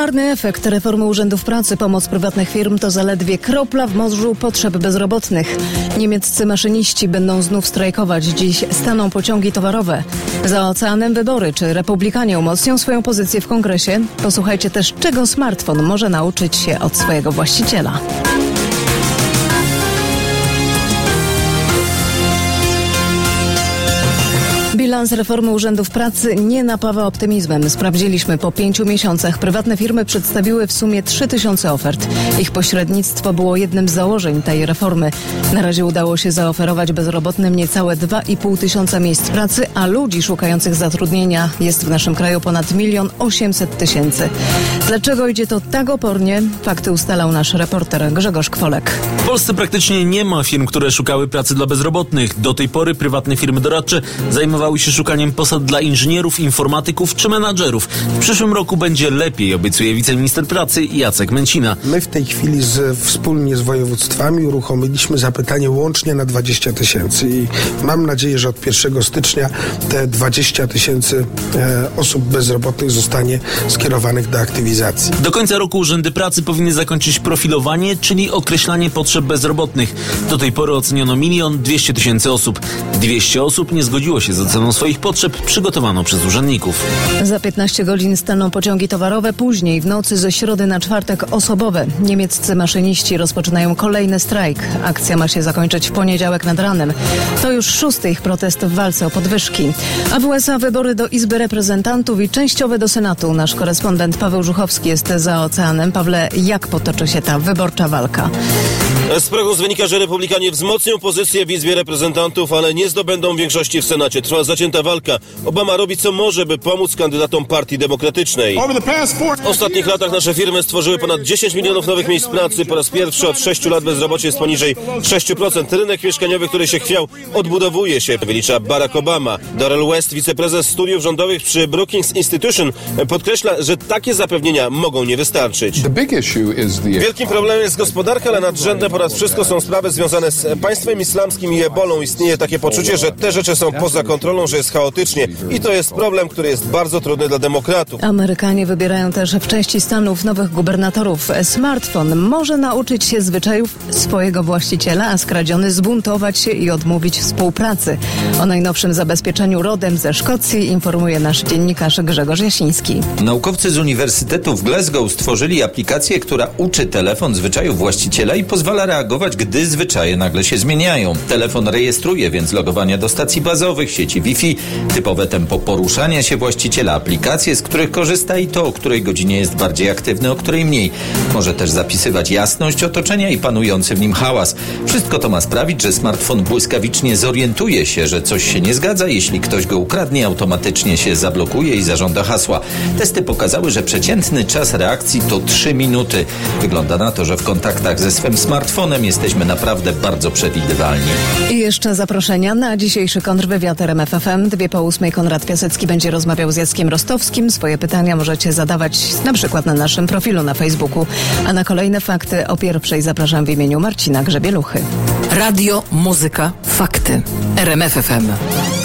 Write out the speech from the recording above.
Marny efekt reformy urzędów pracy. Pomoc prywatnych firm to zaledwie kropla w morzu potrzeb bezrobotnych. Niemieccy maszyniści będą znów strajkować. Dziś staną pociągi towarowe. Za oceanem wybory. Czy republikanie umocnią swoją pozycję w kongresie? Posłuchajcie też, czego smartfon może nauczyć się od swojego właściciela. Bilans reformy urzędów pracy nie napawa optymizmem. Sprawdziliśmy, po 5 miesiącach prywatne firmy przedstawiły w sumie 3000 ofert. Ich pośrednictwo było jednym z założeń tej reformy. Na razie udało się zaoferować bezrobotnym niecałe 2,5 tysiąca miejsc pracy, a ludzi szukających zatrudnienia jest w naszym kraju ponad 1 800 000. Dlaczego idzie to tak opornie? Fakty ustalał nasz reporter Grzegorz Kwolek. W Polsce praktycznie nie ma firm, które szukały pracy dla bezrobotnych. Do tej pory prywatne firmy doradcze zajmowały się szukaniem posad dla inżynierów, informatyków czy menadżerów. W przyszłym roku będzie lepiej, obiecuje wiceminister pracy Jacek Męcina. My w tej chwili wspólnie z województwami uruchomiliśmy zapytanie łącznie na 20 000 i mam nadzieję, że od 1 stycznia te 20 000 osób bezrobotnych zostanie skierowanych do aktywizacji. Do końca roku urzędy pracy powinny zakończyć profilowanie, czyli określanie potrzeb bezrobotnych. Do tej pory oceniono 1 200 000 osób. 200 osób nie zgodziło się z oceną swoich potrzeb przygotowaną przez urzędników. Za 15 godzin staną pociągi towarowe, później w nocy ze środy na czwartek osobowe. Niemieccy maszyniści rozpoczynają kolejny strajk. Akcja ma się zakończyć w poniedziałek nad ranem. To już 6. ich protest w walce o podwyżki. A w USA wybory do Izby Reprezentantów i częściowe do Senatu. Nasz korespondent Paweł Żuchowski jest za oceanem. Pawle, jak potoczy się ta wyborcza walka? Z prognoz wynika, że republikanie wzmocnią pozycję w Izbie Reprezentantów, ale nie zdobędą większości w Senacie. Trwa zacięta walka. Obama robi co może, by pomóc kandydatom Partii Demokratycznej. W ostatnich latach nasze firmy stworzyły ponad 10 milionów nowych miejsc pracy. Po raz pierwszy od 6 lat bezrobocie jest poniżej 6%. Rynek mieszkaniowy, który się chwiał, odbudowuje się, wylicza Barack Obama. Darrell West, wiceprezes studiów rządowych przy Brookings Institution, podkreśla, że takie zapewnienia mogą nie wystarczyć. Wielkim problemem jest gospodarka, ale nadrzędne ponad wszystko są sprawy związane z państwem islamskim i ebolą. Istnieje takie poczucie, że te rzeczy są poza kontrolą, że jest chaotycznie i to jest problem, który jest bardzo trudny dla demokratów. Amerykanie wybierają też w części stanów nowych gubernatorów. Smartfon może nauczyć się zwyczajów swojego właściciela, a skradziony zbuntować się i odmówić współpracy. O najnowszym zabezpieczeniu rodem ze Szkocji informuje nasz dziennikarz Grzegorz Jasiński. Naukowcy z Uniwersytetu w Glasgow stworzyli aplikację, która uczy telefon zwyczajów właściciela i pozwala reagować, gdy zwyczaje nagle się zmieniają. Telefon rejestruje więc logowania do stacji bazowych, sieci Wi-Fi, typowe tempo poruszania się właściciela, aplikacje, z których korzysta i to, o której godzinie jest bardziej aktywny, o której mniej. Może też zapisywać jasność otoczenia i panujący w nim hałas. Wszystko to ma sprawić, że smartfon błyskawicznie zorientuje się, że coś się nie zgadza. Jeśli ktoś go ukradnie, automatycznie się zablokuje i zażąda hasła. Testy pokazały, że przeciętny czas reakcji to 3 minuty. Wygląda na to, że w kontaktach ze swym smartfonem jesteśmy naprawdę bardzo przewidywalni. I jeszcze zaproszenia na dzisiejszy kontrwywiad RMF FM. 2:08 Konrad Piasecki będzie rozmawiał z Jackiem Rostowskim. Swoje pytania możecie zadawać na przykład na naszym profilu na Facebooku. A na kolejne fakty o 1:00 zapraszam w imieniu Marcina Grzebieluchy. Radio, muzyka, fakty. RMF FM.